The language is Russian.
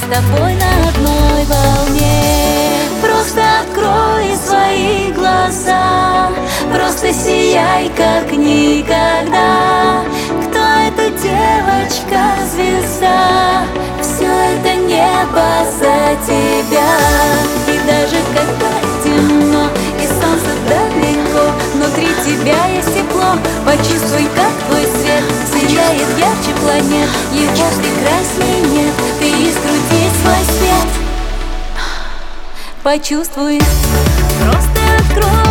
тобой на одной волне. Просто открой свои глаза, просто сияй как никогда. Кто эта девочка-звезда? Все это небо за тебя. И даже когда темно и солнце далеко, внутри тебя есть тепло. Почувствуй, как твой свет сияет ярче планет. Его прекрасней нет, ты искрути свой свет. Почувствуй, просто открой.